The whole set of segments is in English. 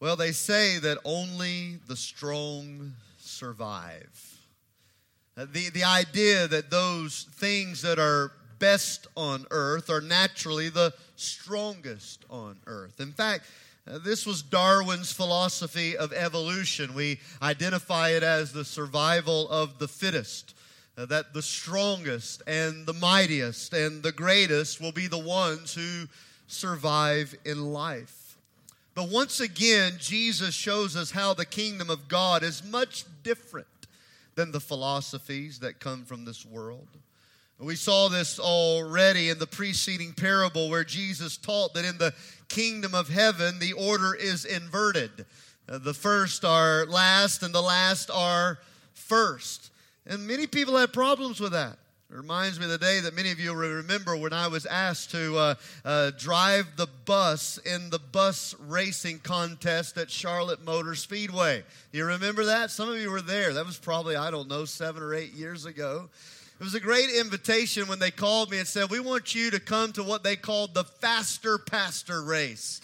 Well, they say that only the strong survive. The idea that those things that are best on earth are naturally the strongest on earth. In fact, this was Darwin's philosophy of evolution. We identify it as the survival of the fittest. That the strongest and the mightiest and the greatest will be the ones who survive in life. But once again, Jesus shows us how the kingdom of God is much different than the philosophies that come from this world. We saw this already in the preceding parable where Jesus taught that in the kingdom of heaven, the order is inverted. The first are last and the last are first. And many people have problems with that. It reminds me of the day that many of you will remember when I was asked to drive the bus in the bus racing contest at Charlotte Motor Speedway. You remember that? Some of you were there. That was probably, 7 or 8 years ago. It was a great invitation when they called me and said, we want you to come to what they called the Faster Pastor race.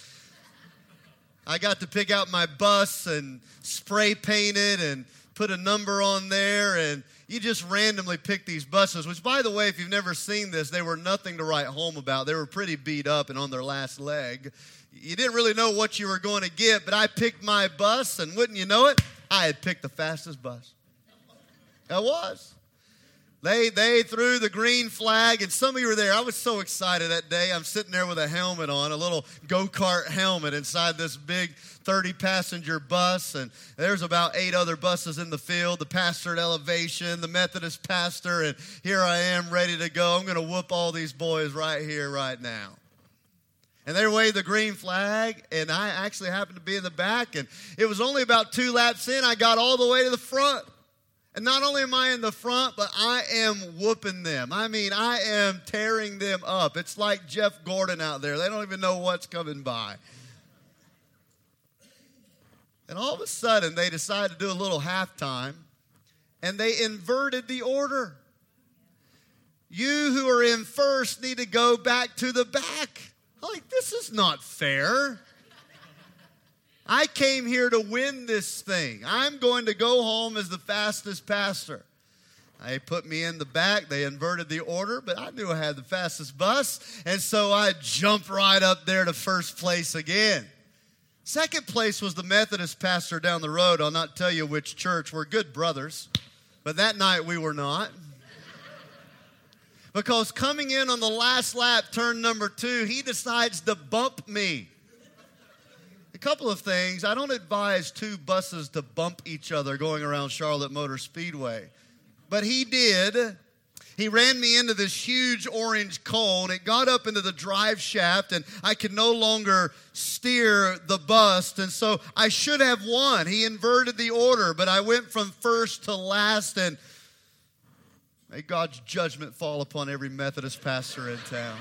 I got to pick out my bus and spray paint it and put a number on there, and you just randomly pick these buses, which, by the way, if you've never seen this, they were nothing to write home about. They were pretty beat up and on their last leg. You didn't really know what you were going to get, but I picked my bus, and wouldn't you know it, I had picked the fastest bus. I was. They threw the green flag, and some of you were there. I was so excited that day. I'm sitting there with a helmet on, a little go-kart helmet inside this big 30-passenger bus, and there's about 8 other buses in the field, the pastor at Elevation, the Methodist pastor, and here I am ready to go. I'm going to whoop all these boys right here, right now. And they waved the green flag, and I actually happened to be in the back, and it was only about 2 laps in, I got all the way to the front. And not only am I in the front, but I am whooping them. I mean, I am tearing them up. It's like Jeff Gordon out there. They don't even know what's coming by. And all of a sudden, they decided to do a little halftime, and they inverted the order. You who are in first need to go back to the back. I'm like, this is not fair. I came here to win this thing. I'm going to go home as the fastest pastor. They put me in the back. They inverted the order, but I knew I had the fastest bus, and so I jumped right up there to first place again. Second place was the Methodist pastor down the road. I'll not tell you which church. We're good brothers, but that night we were not. Because coming in on the last lap, turn number 2, he decides to bump me. A couple of things. I don't advise 2 buses to bump each other going around Charlotte Motor Speedway. But he did. He ran me into this huge orange cone. It got up into the drive shaft, and I could no longer steer the bus. And so I should have won. He inverted the order, but I went from first to last. And may God's judgment fall upon every Methodist pastor in town.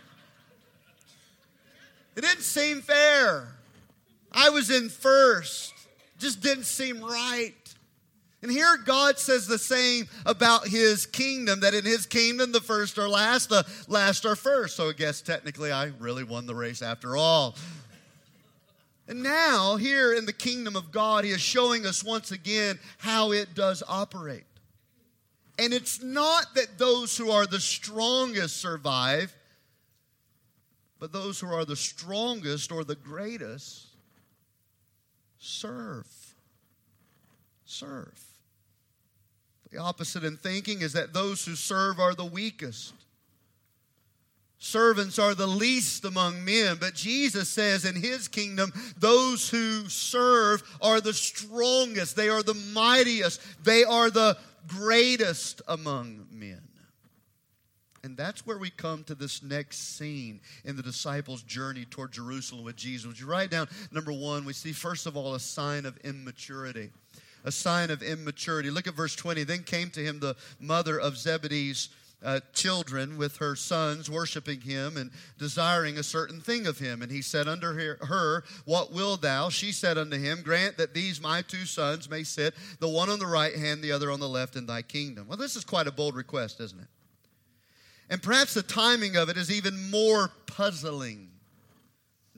It didn't seem fair. I was in first. Just didn't seem right. And here God says the same about His kingdom, that in His kingdom the first are last, the last are first. So I guess technically I really won the race after all. And now here in the kingdom of God, He is showing us once again how it does operate. And it's not that those who are the strongest survive, but those who are the strongest or the greatest serve. Serve. The opposite in thinking is that those who serve are the weakest. Servants are the least among men, but Jesus says in His kingdom, those who serve are the strongest. They are the mightiest. They are the greatest among men. And that's where we come to this next scene in the disciples' journey toward Jerusalem with Jesus. Would you write down, number 1, we see first of all a sign of immaturity. A sign of immaturity. Look at verse 20. Then came to him the mother of Zebedee's children with her sons, worshiping him and desiring a certain thing of him. And he said unto her, what wilt thou? She said unto him, grant that these my 2 sons may sit, the one on the right hand, the other on the left in thy kingdom. Well, this is quite a bold request, isn't it? And perhaps the timing of it is even more puzzling.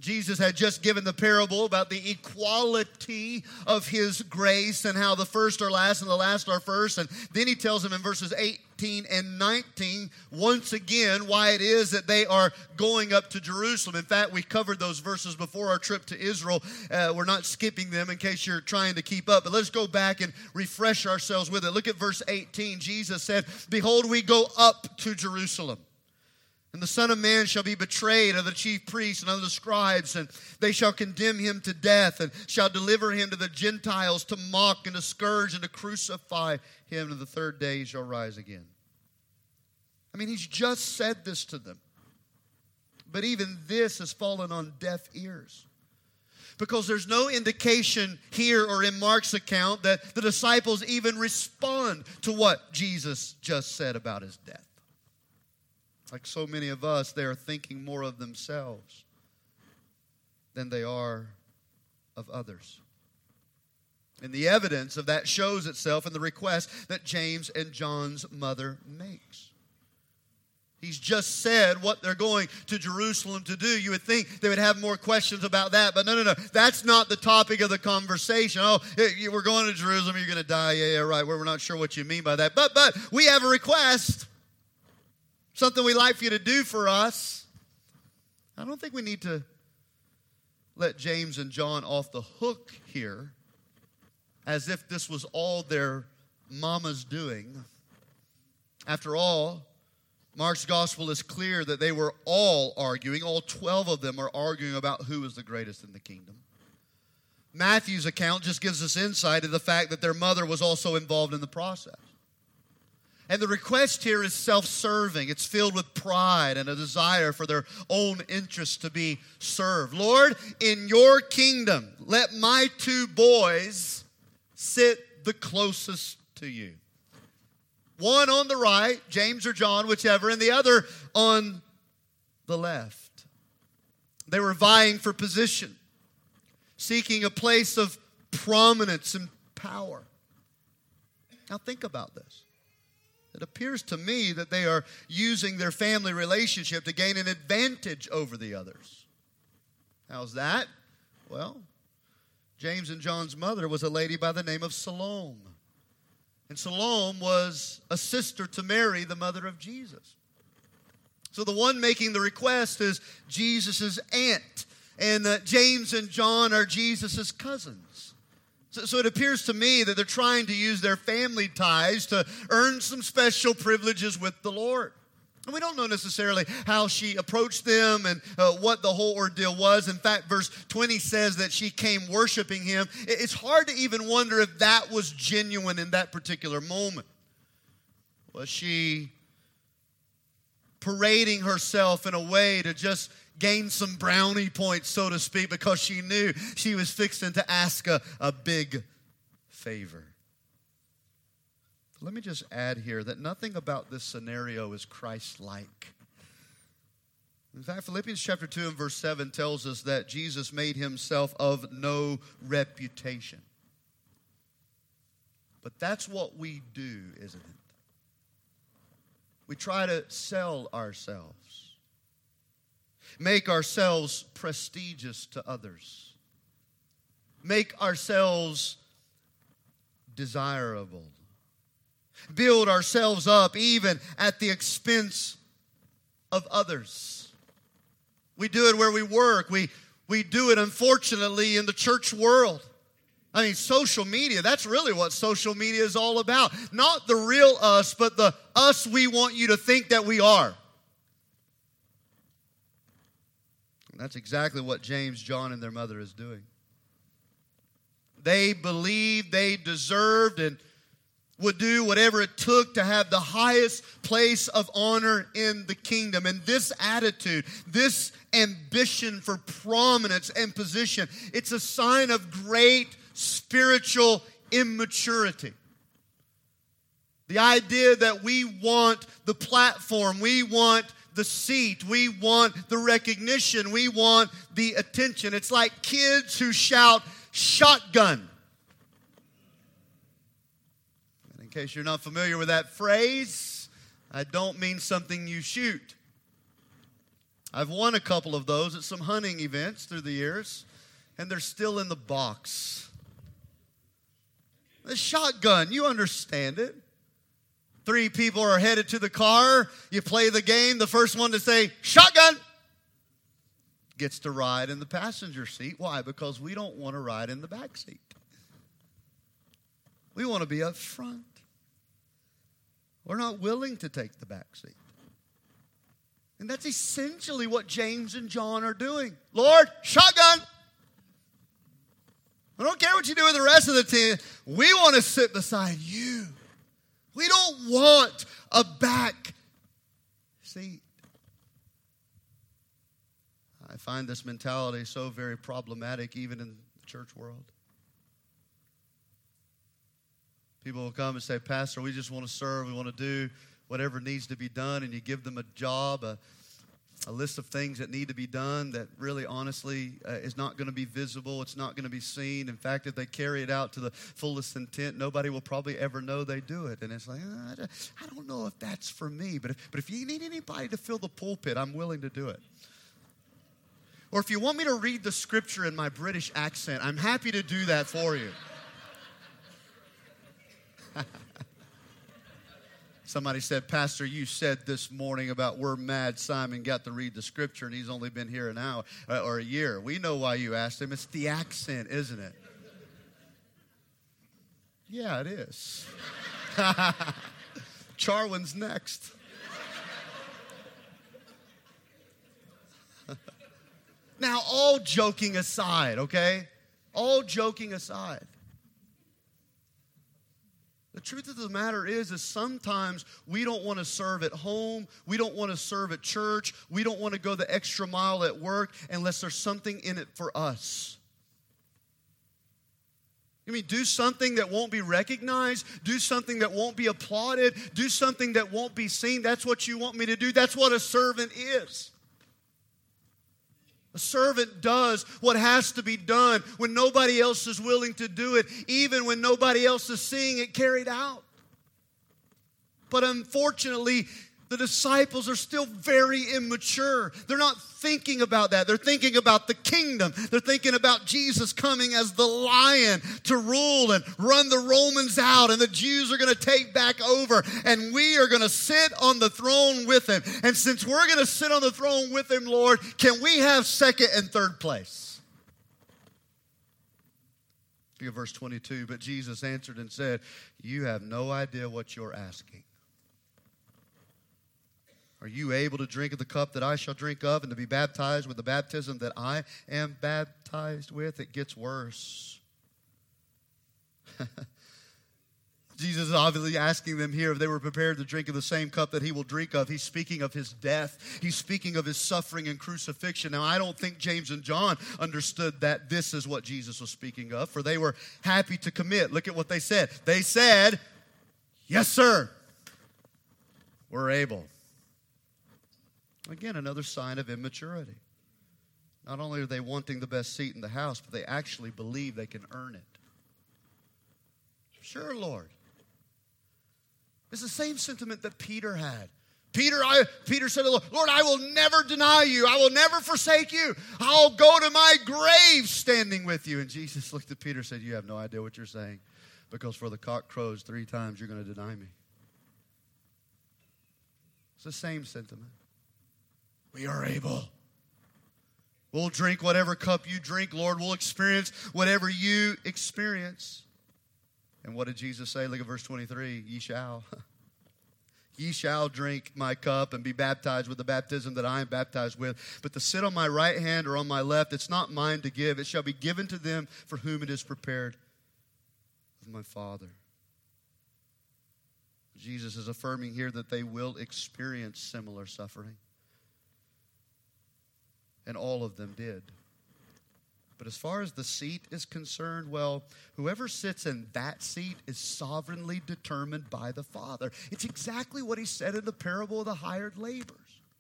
Jesus had just given the parable about the equality of His grace and how the first are last and the last are first. And then He tells them in verses 18 and 19, once again, why it is that they are going up to Jerusalem. In fact, we covered those verses before our trip to Israel. We're not skipping them in case you're trying to keep up. But let's go back and refresh ourselves with it. Look at verse 18. Jesus said, "Behold, we go up to Jerusalem. And the Son of Man shall be betrayed of the chief priests and of the scribes, and they shall condemn him to death, and shall deliver him to the Gentiles to mock and to scourge and to crucify him, and the third day he shall rise again." I mean, He's just said this to them. But even this has fallen on deaf ears. Because there's no indication here or in Mark's account that the disciples even respond to what Jesus just said about His death. Like so many of us, they are thinking more of themselves than they are of others. And the evidence of that shows itself in the request that James and John's mother makes. He's just said what they're going to Jerusalem to do. You would think they would have more questions about that, but no. That's not the topic of the conversation. Oh, we're going to Jerusalem, you're going to die. Yeah, right. We're not sure what you mean by that. But we have a request. Something we'd like for you to do for us. I don't think we need to let James and John off the hook here as if this was all their mama's doing. After all, Mark's gospel is clear that they were all arguing. All 12 of them are arguing about who is the greatest in the kingdom. Matthew's account just gives us insight into the fact that their mother was also involved in the process. And the request here is self-serving. It's filled with pride and a desire for their own interests to be served. Lord, in your kingdom, let my two boys sit the closest to you. One on the right, James or John, whichever, and the other on the left. They were vying for position, seeking a place of prominence and power. Now think about this. It appears to me that they are using their family relationship to gain an advantage over the others. How's that? Well, James and John's mother was a lady by the name of Salome. And Salome was a sister to Mary, the mother of Jesus. So the one making the request is Jesus' aunt. And James and John are Jesus' cousins. So it appears to me that they're trying to use their family ties to earn some special privileges with the Lord. And we don't know necessarily how she approached them and what the whole ordeal was. In fact, verse 20 says that she came worshiping Him. It's hard to even wonder if that was genuine in that particular moment. Was she parading herself in a way to just gain some brownie points, so to speak, because she knew she was fixing to ask a big favor? Let me just add here that nothing about this scenario is Christ-like. In fact, Philippians chapter 2 and verse 7 tells us that Jesus made Himself of no reputation. But that's what we do, isn't it? We try to sell ourselves, make ourselves prestigious to others, make ourselves desirable, build ourselves up even at the expense of others. We do it where we work. We do it, unfortunately, in the church world. I mean, social media, that's really what social media is all about. Not the real us, but the us we want you to think that we are. And that's exactly what James, John, and their mother is doing. They believed they deserved and would do whatever it took to have the highest place of honor in the kingdom. And this attitude, this ambition for prominence and position, it's a sign of great spiritual immaturity. The idea that we want the platform, we want the seat, we want the recognition, we want the attention. It's like kids who shout, "Shotgun." In case you're not familiar with that phrase, I don't mean something you shoot. I've won a couple of those at some hunting events through the years, and they're still in the box. The shotgun, you understand it. 3 people are headed to the car. You play the game. The first one to say, shotgun, gets to ride in the passenger seat. Why? Because we don't want to ride in the back seat. We want to be up front. We're not willing to take the back seat. And that's essentially what James and John are doing. Lord, shotgun. I don't care what you do with the rest of the team. We want to sit beside you. We don't want a back seat. I find this mentality so very problematic even in the church world. People will come and say, Pastor, we just want to serve. We want to do whatever needs to be done. And you give them a job, a list of things that need to be done that really honestly is not going to be visible. It's not going to be seen. In fact, if they carry it out to the fullest intent, nobody will probably ever know they do it. And it's like, I don't know if that's for me. But if you need anybody to fill the pulpit, I'm willing to do it. Or if you want me to read the scripture in my British accent, I'm happy to do that for you. Somebody said, Pastor, you said this morning about we're mad Simon got to read the scripture and he's only been here an hour or a year. We know why you asked him. It's the accent, isn't it? Yeah, it is. Charwin's next. Now, all joking aside, okay? All joking aside. The truth of the matter is sometimes we don't want to serve at home. We don't want to serve at church. We don't want to go the extra mile at work unless there's something in it for us. I mean, do something that won't be recognized. Do something that won't be applauded. Do something that won't be seen. That's what you want me to do. That's what a servant is. A servant does what has to be done when nobody else is willing to do it, even when nobody else is seeing it carried out. But unfortunately, the disciples are still very immature. They're not thinking about that. They're thinking about the kingdom. They're thinking about Jesus coming as the lion to rule and run the Romans out, and the Jews are going to take back over, and we are going to sit on the throne with him. And since we're going to sit on the throne with him, Lord, can we have second and third place? Look at verse 22. But Jesus answered and said, you have no idea what you're asking. Are you able to drink of the cup that I shall drink of and to be baptized with the baptism that I am baptized with? It gets worse. Jesus is obviously asking them here if they were prepared to drink of the same cup that he will drink of. He's speaking of his death. He's speaking of his suffering and crucifixion. Now, I don't think James and John understood that this is what Jesus was speaking of, for they were happy to commit. Look at what they said. They said, yes, sir, we're able. Again, another sign of immaturity. Not only are they wanting the best seat in the house, but they actually believe they can earn it. Sure, Lord. It's the same sentiment that Peter had. Peter said to the Lord, I will never deny you. I will never forsake you. I'll go to my grave standing with you. And Jesus looked at Peter and said, you have no idea what you're saying, because for the cock crows 3 times, you're going to deny me. It's the same sentiment. We are able. We'll drink whatever cup you drink, Lord. We'll experience whatever you experience. And what did Jesus say? Look at verse 23. Ye shall. Ye shall drink my cup and be baptized with the baptism that I am baptized with. But to sit on my right hand or on my left, it's not mine to give. It shall be given to them for whom it is prepared of my Father. Jesus is affirming here that they will experience similar suffering. And all of them did. But as far as the seat is concerned, well, whoever sits in that seat is sovereignly determined by the Father. It's exactly what he said in the parable of the hired laborers.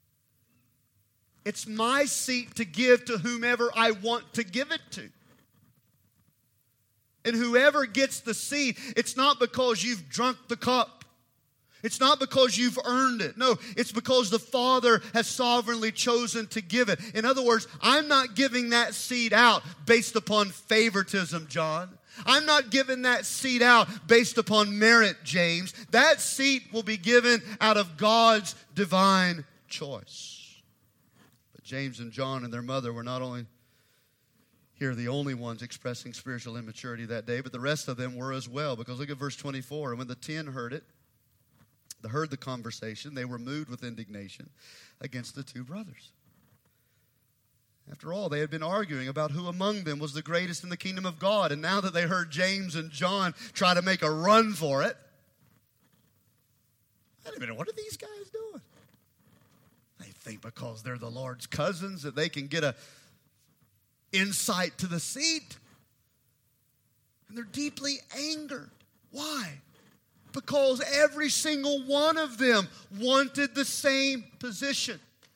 It's my seat to give to whomever I want to give it to. And whoever gets the seat, it's not because you've drunk the cup. It's not because you've earned it. No, it's because the Father has sovereignly chosen to give it. In other words, I'm not giving that seed out based upon favoritism, John. I'm not giving that seed out based upon merit, James. That seed will be given out of God's divine choice. But James and John and their mother were not only here the only ones expressing spiritual immaturity that day, but the rest of them were as well. Because look at verse 24. And when the 10 heard the conversation, they were moved with indignation against the two brothers. After all, they had been arguing about who among them was the greatest in the kingdom of God. And now that they heard James and John try to make a run for it, wait a minute, what are these guys doing? They think because they're the Lord's cousins that they can get a insight to the seat. And they're deeply angered. Why? Because every single one of them wanted the same position.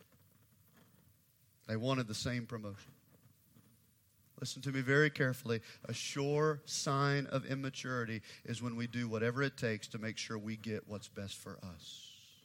They wanted the same promotion. Listen to me very carefully. A sure sign of immaturity is when we do whatever it takes to make sure we get what's best for us.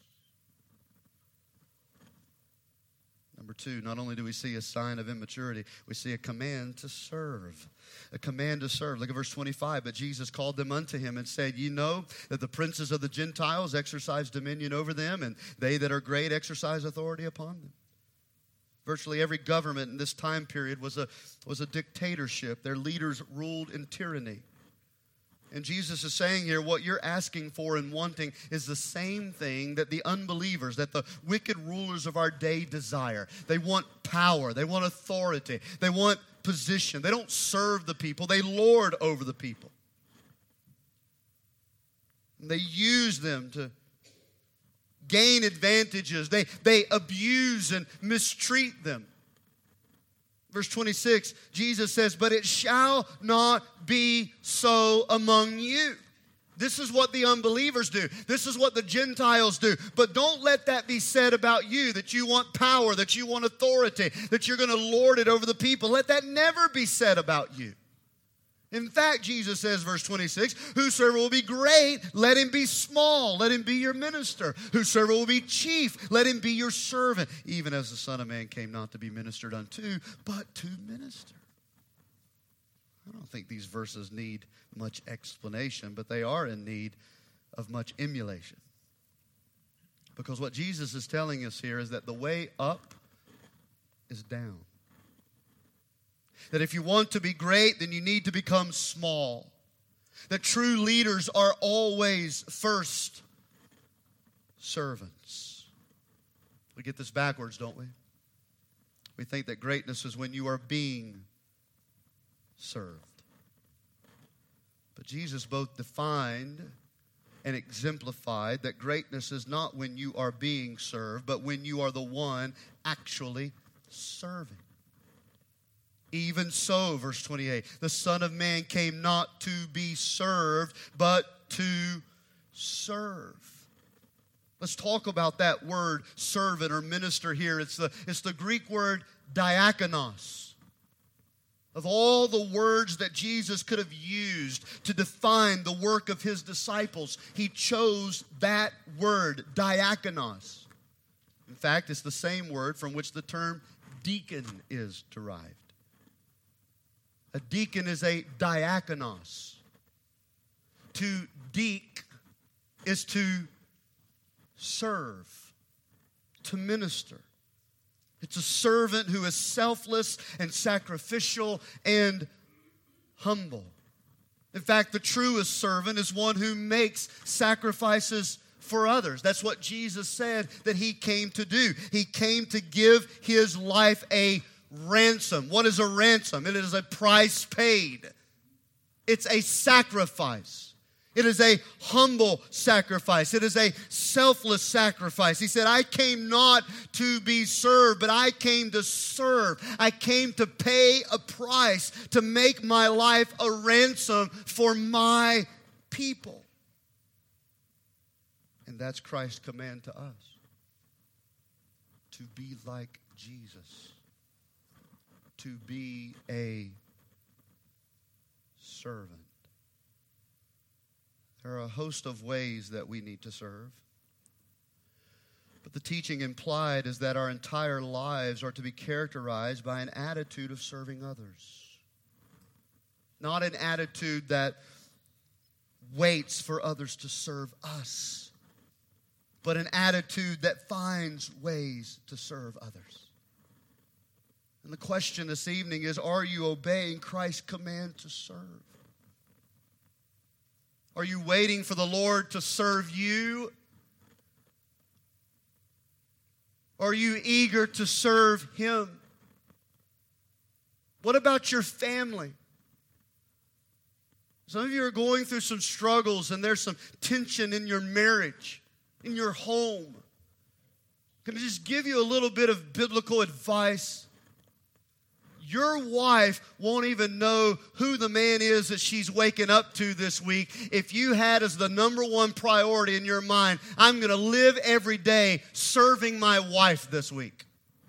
Number two, not only do we see a sign of immaturity, we see a command to serve. A command to serve. Look at verse 25. But Jesus called them unto him and said, Ye know that the princes of the Gentiles exercise dominion over them, and they that are great exercise authority upon them. Virtually every government in this time period was a dictatorship. Their leaders ruled in tyranny. And Jesus is saying here, what you're asking for and wanting is the same thing that the unbelievers, that the wicked rulers of our day desire. They want power. They want authority. They want position. They don't serve the people. They lord over the people. And they use them to gain advantages. They abuse and mistreat them. Verse 26, Jesus says, But it shall not be so among you. This is what the unbelievers do. This is what the Gentiles do. But don't let that be said about you, that you want power, that you want authority, that you're going to lord it over the people. Let that never be said about you. In fact, Jesus says, verse 26, Whosoever will be great, let him be small. Let him be your minister. Whosoever will be chief, let him be your servant. Even as the Son of Man came not to be ministered unto, but to minister. I don't think these verses need much explanation, but they are in need of much emulation. Because what Jesus is telling us here is that the way up is down. That if you want to be great, then you need to become small. That true leaders are always first servants. We get this backwards, don't we? We think that greatness is when you are being served. But Jesus both defined and exemplified that greatness is not when you are being served, but when you are the one actually serving. Even so, verse 28, the Son of Man came not to be served, but to serve. Let's talk about that word servant or minister here. It's the Greek word diakonos. Of all the words that Jesus could have used to define the work of his disciples, he chose that word, diakonos. In fact, it's the same word from which the term deacon is derived. A deacon is a diakonos. To deek is to serve, to minister. It's a servant who is selfless and sacrificial and humble. In fact, the truest servant is one who makes sacrifices for others. That's what Jesus said that he came to do. He came to give his life a ransom. What is a ransom? It is a price paid. It's a sacrifice. It is a humble sacrifice. It is a selfless sacrifice. He said, I came not to be served, but I came to serve. I came to pay a price, to make my life a ransom for my people. And that's Christ's command to us. To be like Jesus. To be a servant. There are a host of ways that we need to serve. But the teaching implied is that our entire lives are to be characterized by an attitude of serving others. Not an attitude that waits for others to serve us, but an attitude that finds ways to serve others. And the question this evening is, are you obeying Christ's command to serve? Are you waiting for the Lord to serve you? Are you eager to serve Him? What about your family? Some of you are going through some struggles and there's some tension in your marriage, in your home. Can I just give you a little bit of biblical advice? Your wife won't even know who the man is that she's waking up to this week if you had as the number one priority in your mind, I'm going to live every day serving my wife this week.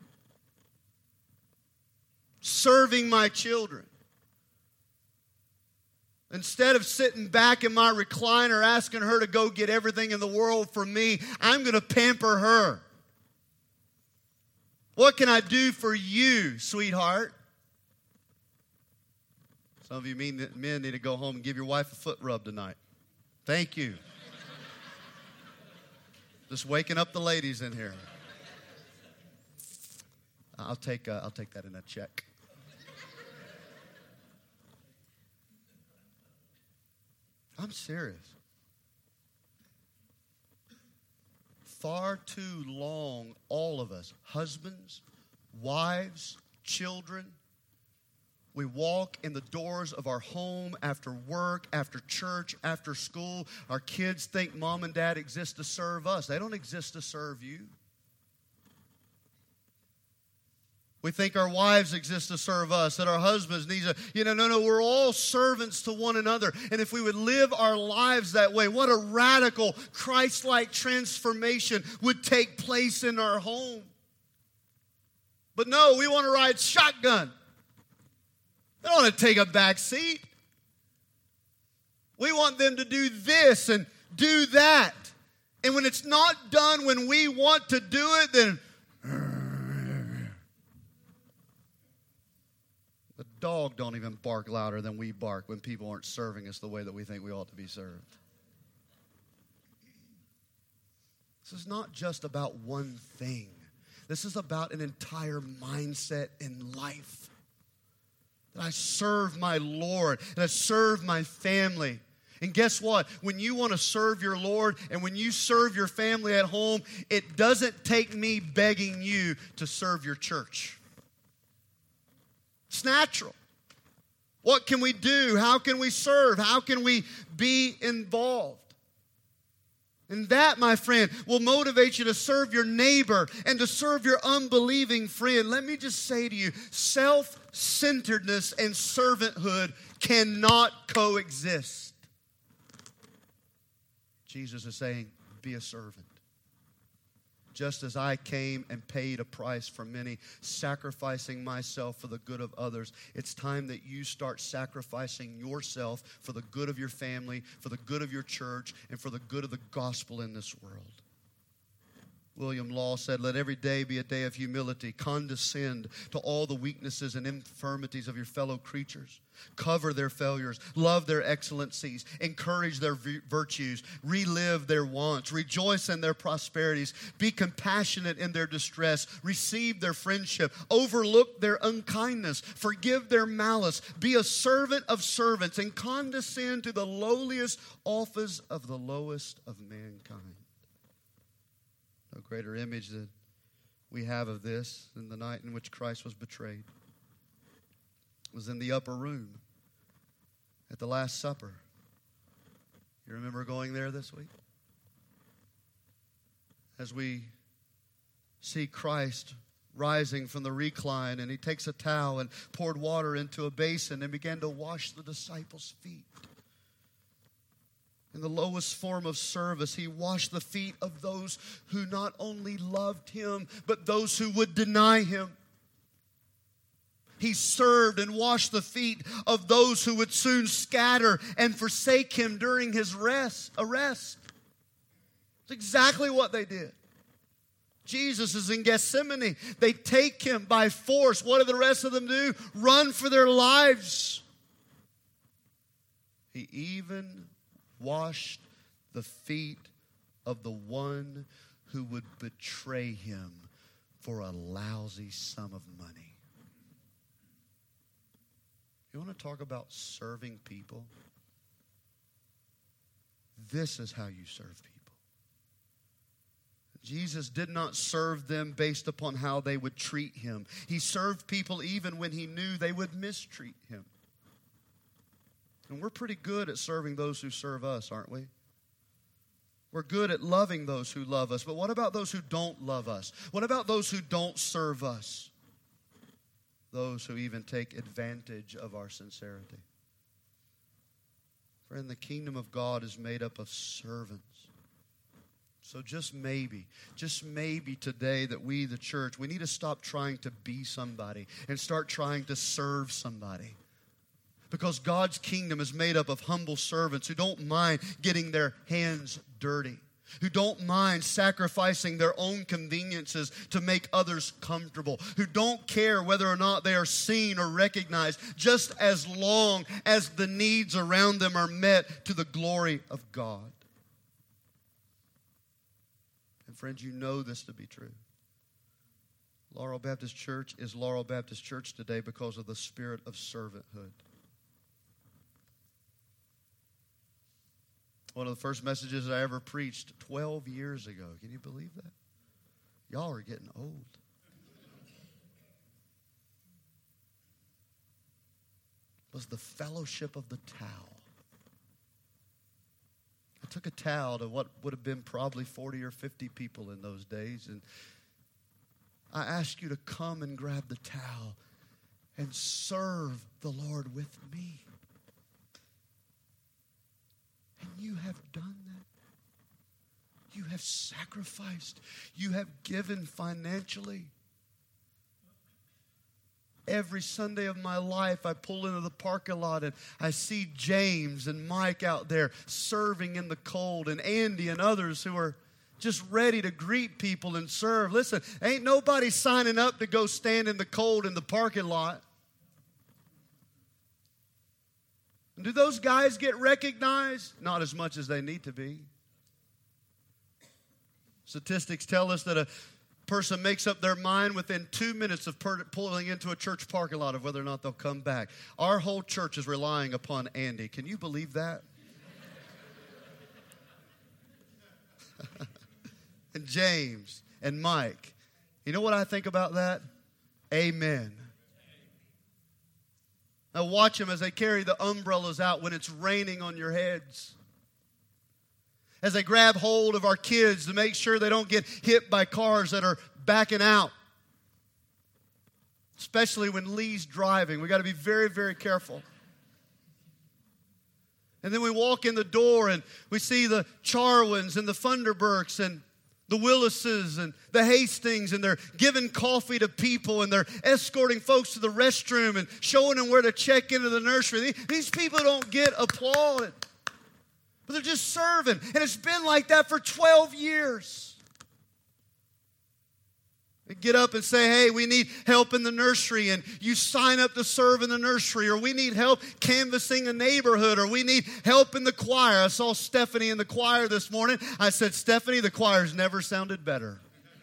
Serving my children. Instead of sitting back in my recliner asking her to go get everything in the world for me, I'm going to pamper her. What can I do for you, sweetheart? Some of you men need to go home and give your wife a foot rub tonight. Thank you. Just waking up the ladies in here. I'll take that in a check. I'm serious. Far too long, all of us, husbands, wives, children, we walk in the doors of our home after work, after church, after school. Our kids think mom and dad exist to serve us. They don't exist to serve you. We think our wives exist to serve us, that our husbands need to, no, we're all servants to one another. And if we would live our lives that way, what a radical Christ-like transformation would take place in our home. But no, we want to ride shotgun. We don't want to take a back seat. We want them to do this and do that. And when it's not done when we want to do it, then the dog don't even bark louder than we bark when people aren't serving us the way that we think we ought to be served. This is not just about one thing. This is about an entire mindset in life. That I serve my Lord, and I serve my family. And guess what? When you want to serve your Lord and when you serve your family at home, it doesn't take me begging you to serve your church. It's natural. What can we do? How can we serve? How can we be involved? And that, my friend, will motivate you to serve your neighbor and to serve your unbelieving friend. Let me just say to you, self-centeredness and servanthood cannot coexist. Jesus is saying, be a servant. Just as I came and paid a price for many, sacrificing myself for the good of others, it's time that you start sacrificing yourself for the good of your family, for the good of your church, and for the good of the gospel in this world. William Law said, let every day be a day of humility. Condescend to all the weaknesses and infirmities of your fellow creatures. Cover their failures. Love their excellencies. Encourage their virtues. Relive their wants. Rejoice in their prosperities. Be compassionate in their distress. Receive their friendship. Overlook their unkindness. Forgive their malice. Be a servant of servants and condescend to the lowliest office of the lowest of mankind. No greater image that we have of this than the night in which Christ was betrayed. It was in the upper room at the Last Supper. You remember going there this week? As we see Christ rising from the recline, and he takes a towel and poured water into a basin and began to wash the disciples' feet. In the lowest form of service, he washed the feet of those who not only loved him, but those who would deny him. He served and washed the feet of those who would soon scatter and forsake him during his arrest. It's exactly what they did. Jesus is in Gethsemane. They take him by force. What do the rest of them do? Run for their lives. He even washed the feet of the one who would betray him for a lousy sum of money. You want to talk about serving people? This is how you serve people. Jesus did not serve them based upon how they would treat him. He served people even when he knew they would mistreat him. And we're pretty good at serving those who serve us, aren't we? We're good at loving those who love us. But what about those who don't love us? What about those who don't serve us? Those who even take advantage of our sincerity. Friend, the kingdom of God is made up of servants. So just maybe today that we, the church, we need to stop trying to be somebody and start trying to serve somebody. Because God's kingdom is made up of humble servants who don't mind getting their hands dirty, who don't mind sacrificing their own conveniences to make others comfortable, who don't care whether or not they are seen or recognized, just as long as the needs around them are met to the glory of God. And friends, you know this to be true. Laurel Baptist Church is Laurel Baptist Church today because of the spirit of servanthood. One of the first messages I ever preached 12 years ago. Can you believe that? Y'all are getting old. Was the fellowship of the towel. I took a towel to what would have been probably 40 or 50 people in those days, and I asked you to come and grab the towel and serve the Lord with me. And you have done that. You have sacrificed. You have given financially. Every Sunday of my life, I pull into the parking lot and I see James and Mike out there serving in the cold, and Andy and others who are just ready to greet people and serve. Listen, ain't nobody signing up to go stand in the cold in the parking lot. Do those guys get recognized? Not as much as they need to be. Statistics tell us that a person makes up their mind within 2 minutes of pulling into a church parking lot of whether or not they'll come back. Our whole church is relying upon Andy. Can you believe that? And James and Mike. You know what I think about that? Amen. Now watch them as they carry the umbrellas out when it's raining on your heads. As they grab hold of our kids to make sure they don't get hit by cars that are backing out. Especially when Lee's driving. We've got to be very, very careful. And then we walk in the door and we see the Charwins and the Funderburks and the Willises and the Hastings, and they're giving coffee to people, and they're escorting folks to the restroom and showing them where to check into the nursery. These people don't get applauded, but they're just serving. And it's been like that for 12 years. They get up and say, hey, we need help in the nursery, and you sign up to serve in the nursery, or we need help canvassing a neighborhood, or we need help in the choir. I saw Stephanie in the choir this morning. I said, Stephanie, the choir's never sounded better.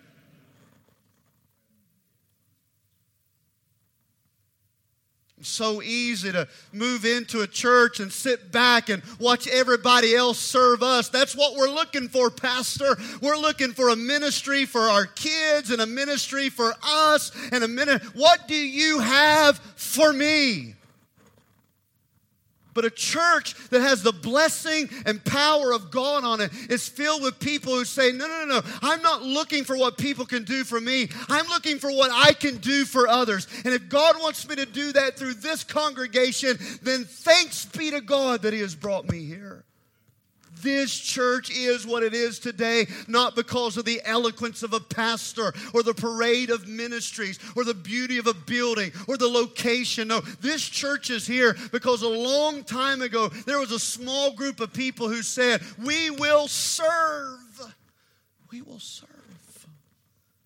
It's so easy to move into a church and sit back and watch everybody else serve us. That's what we're looking for, Pastor. We're looking for a ministry for our kids and a ministry for us and a ministry. What do you have for me? But a church that has the blessing and power of God on it is filled with people who say, no. I'm not looking for what people can do for me. I'm looking for what I can do for others. And if God wants me to do that through this congregation, then thanks be to God that He has brought me here. This church is what it is today, not because of the eloquence of a pastor or the parade of ministries or the beauty of a building or the location. No, this church is here because a long time ago there was a small group of people who said, we will serve. We will serve.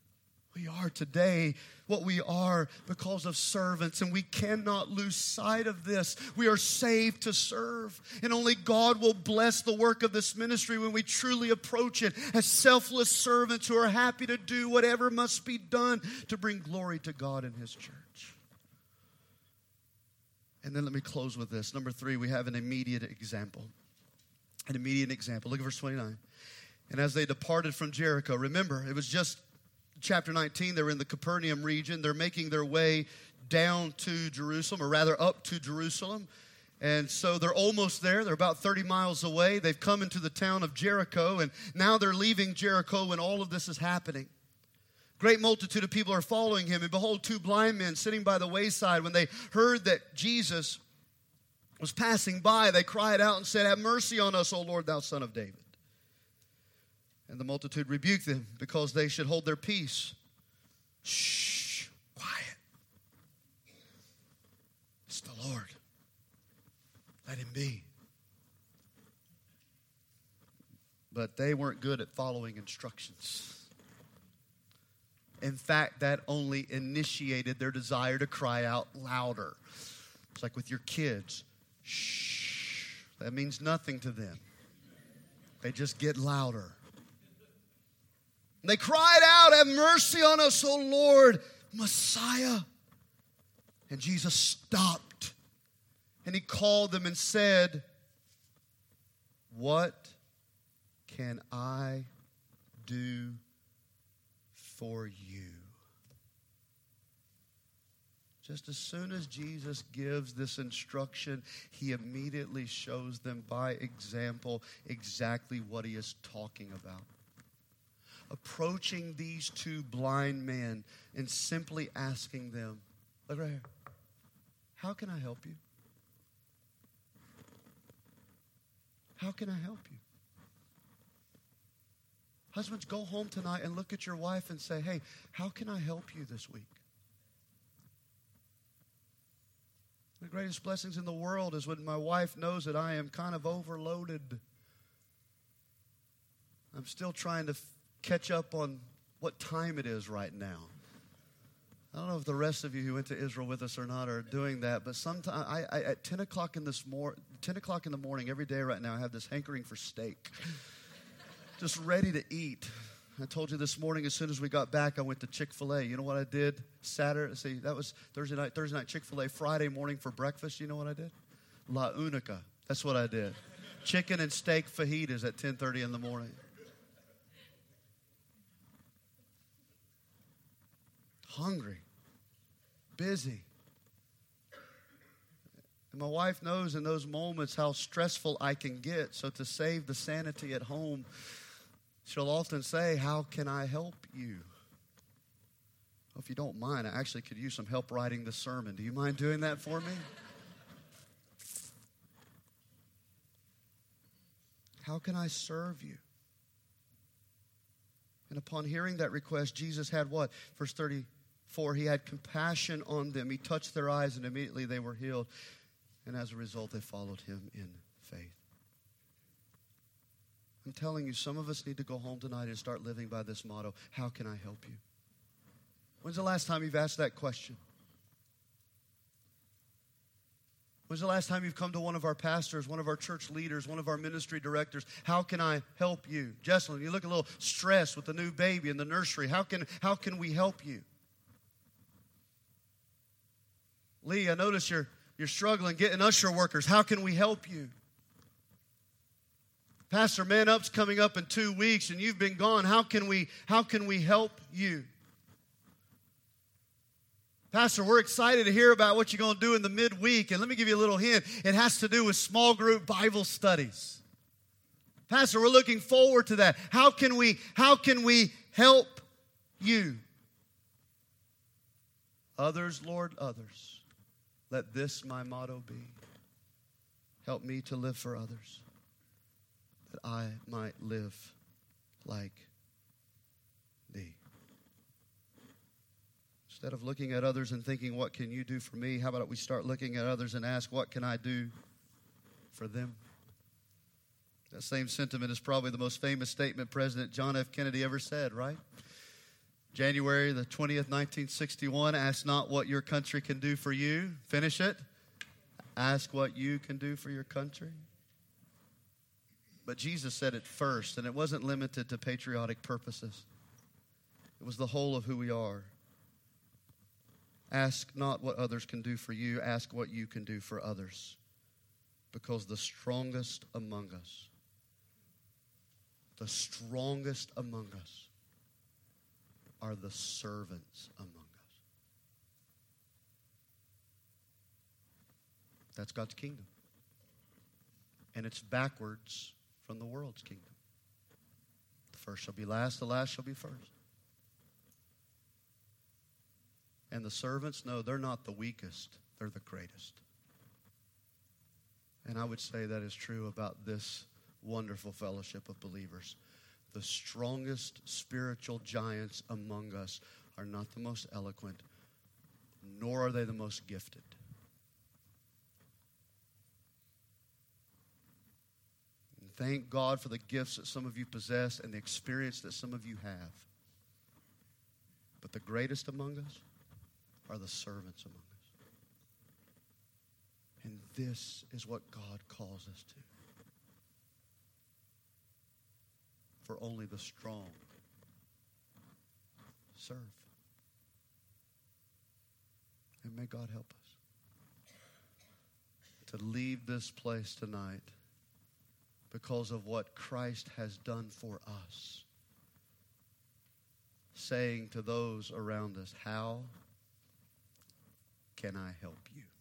we are today what we are because of servants, and we cannot lose sight of this. We are saved to serve, and only God will bless the work of this ministry when we truly approach it as selfless servants who are happy to do whatever must be done to bring glory to God and His church. And then let me close with this. Number 3, we have an immediate example. An immediate example. Look at verse 29. And as they departed from Jericho, remember, it was just chapter 19, they were in the Capernaum region. They're making their way down to Jerusalem, or rather up to Jerusalem. And so they're almost there. They're about 30 miles away. They've come into the town of Jericho, and now they're leaving Jericho when all of this is happening. Great multitude of people are following him. And behold, 2 blind men sitting by the wayside. When they heard that Jesus was passing by, they cried out and said, "Have mercy on us, O Lord, thou Son of David." And the multitude rebuked them because they should hold their peace. Shh, quiet. It's the Lord. Let him be. But they weren't good at following instructions. In fact, that only initiated their desire to cry out louder. It's like with your kids. Shh. That means nothing to them. They just get louder. And they cried out, "Have mercy on us, O Lord, Messiah." And Jesus stopped. And he called them and said, "What can I do for you?" Just as soon as Jesus gives this instruction, he immediately shows them by example exactly what he is talking about. Approaching these 2 blind men and simply asking them, look right here, "How can I help you? How can I help you?" Husbands, go home tonight and look at your wife and say, "Hey, how can I help you this week?" The greatest blessings in the world is when my wife knows that I am kind of overloaded. I'm still trying to catch up on what time it is right now. I don't know if the rest of you who went to Israel with us or not are doing that, but sometimes at 10 o'clock in the morning every day right now, I have this hankering for steak. Just ready to eat. I told you this morning, as soon as we got back, I went to Chick-fil-A. You know what I did Saturday? See, that was Thursday night Chick-fil-A. Friday morning for breakfast, you know what I did? La Unica. That's what I did. Chicken and steak fajitas at 10:30 in the morning. Hungry. Busy. And my wife knows in those moments how stressful I can get. So to save the sanity at home, she'll often say, "How can I help you?" Well, if you don't mind, I actually could use some help writing the sermon. Do you mind doing that for me? How can I serve you? And upon hearing that request, Jesus had what? Verse 34, he had compassion on them. He touched their eyes, and immediately they were healed. And as a result, they followed him in faith. I'm telling you, some of us need to go home tonight and start living by this motto: how can I help you? When's the last time you've asked that question? When's the last time you've come to one of our pastors, one of our church leaders, one of our ministry directors? How can I help you? Jesselyn, you look a little stressed with the new baby in the nursery. How can we help you? Lee, I notice you're struggling getting usher workers. How can we help you? Pastor, Man Up's coming up in 2 weeks and you've been gone. How can we help you? Pastor, we're excited to hear about what you're going to do in the midweek. And let me give you a little hint. It has to do with small group Bible studies. Pastor, we're looking forward to that. How can we help you? Others, Lord, others. Let this my motto be. Help me to live for others, that I might live like thee. Instead of looking at others and thinking, what can you do for me? How about we start looking at others and ask, what can I do for them? That same sentiment is probably the most famous statement President John F. Kennedy ever said, right? January the 20th, 1961, ask not what your country can do for you. Finish it. Ask what you can do for your country. But Jesus said it first, and it wasn't limited to patriotic purposes. It was the whole of who we are. Ask not what others can do for you. Ask what you can do for others. Because the strongest among us are the servants among us. That's God's kingdom. And it's backwards from the world's kingdom. The first shall be last, the last shall be first. And the servants, no, they're not the weakest, they're the greatest. And I would say that is true about this wonderful fellowship of believers. The strongest spiritual giants among us are not the most eloquent, nor are they the most gifted. And thank God for the gifts that some of you possess and the experience that some of you have. But the greatest among us are the servants among us. And this is what God calls us to. For only the strong serve. And may God help us to leave this place tonight because of what Christ has done for us, saying to those around us, how can I help you?